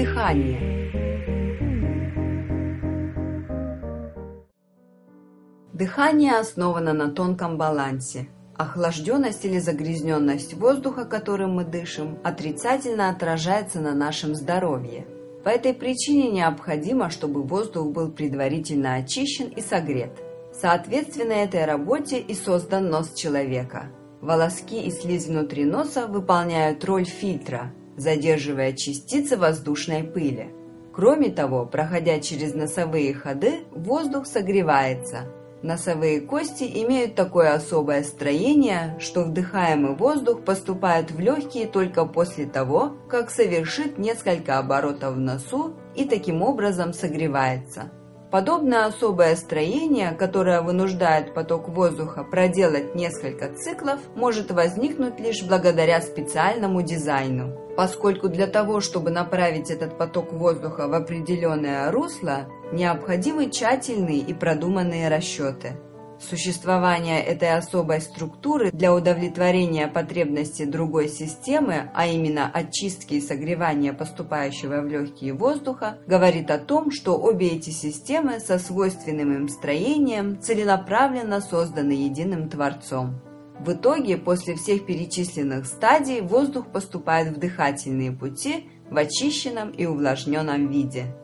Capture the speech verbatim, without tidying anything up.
Дыхание. Дыхание основано на тонком балансе. Охлажденность или загрязненность воздуха, которым мы дышим, отрицательно отражается на нашем здоровье. По этой причине необходимо, чтобы воздух был предварительно очищен и согрет. Соответственно, этой работе и создан нос человека. Волоски и слизь внутри носа выполняют роль фильтра, задерживая частицы воздушной пыли. Кроме того, проходя через носовые ходы, воздух согревается. Носовые кости имеют такое особое строение, что вдыхаемый воздух поступает в легкие только после того, как совершит несколько оборотов в носу и таким образом согревается. Подобное особое строение, которое вынуждает поток воздуха проделать несколько циклов, может возникнуть лишь благодаря специальному дизайну, поскольку для того, чтобы направить этот поток воздуха в определенное русло, необходимы тщательные и продуманные расчеты. Существование этой особой структуры для удовлетворения потребностей другой системы, а именно очистки и согревания поступающего в легкие воздуха, говорит о том, что обе эти системы со свойственным им строением целенаправленно созданы единым Творцом. В итоге, после всех перечисленных стадий, воздух поступает в дыхательные пути в очищенном и увлажненном виде.